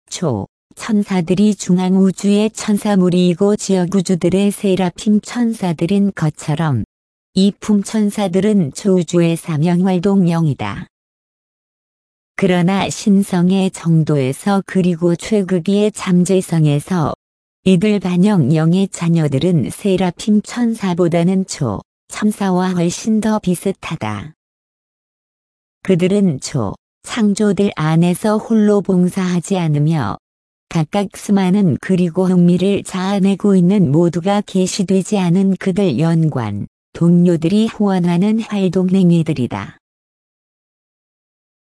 초, 천사들이 중앙우주의 천사무리이고 지역우주들의 세라핌 천사들인 것처럼 이 품천사들은 초우주의 사명활동령이다. 그러나 신성의 정도에서 그리고 최극위의 잠재성에서 이들 반영령의 자녀들은 세라핌 천사보다는 초, 천사와 훨씬 더 비슷하다. 그들은 초, 창조들 안에서 홀로 봉사하지 않으며 각각 수많은 그리고 흥미를 자아내고 있는 모두가 계시되지 않은 그들 연관, 동료들이 후원하는 활동행위들이다.